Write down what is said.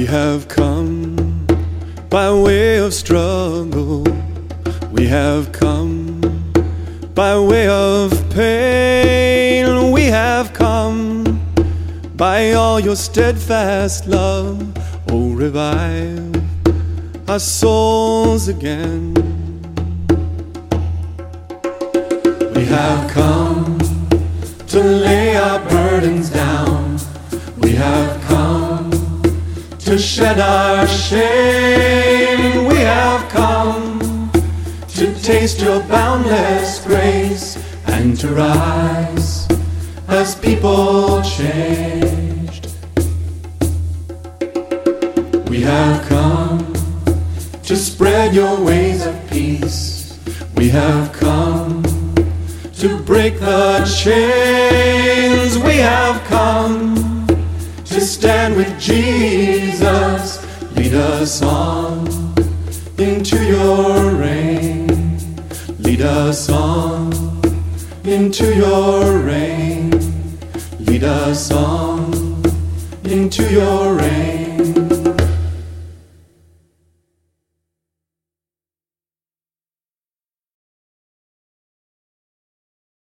have come by way of struggle. We have come by way of pain. We have come by all your steadfast love. Oh, revive our souls again. We have come to lay our burdens down. We have come to shed our shame. We have come to taste your boundless grace and to rise as people changed. We have come to spread your ways of peace. We have come to break the chains. We have come to stand with Jesus. Lead us on into your reign. Lead us on into your reign. Lead us on into your reign.